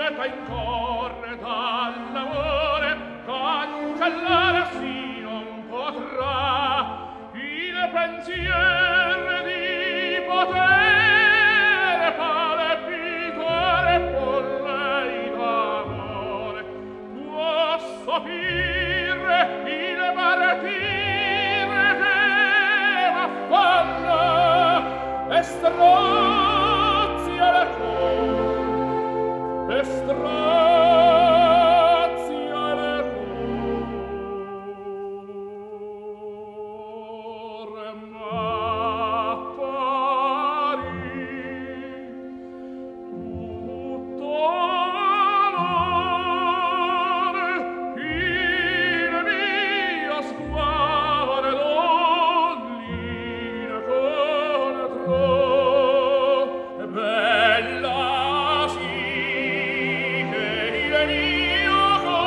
lieta in corre dall'amore, cancellare sì non potrà il pensiero di potere palpitare con lei d'amore. Può sopire il martire che m'affanna e strazia la cor, e strazia la cor, m'appari tutto l'amore, il mio sguardo l'incontro. Bella sì che il mio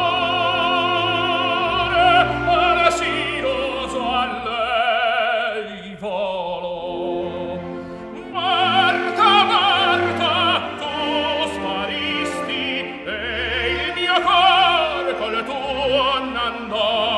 cuore ansioso a lei volò. Marta, Marta, tu sparisti e il mio cuore col tuo n'andò.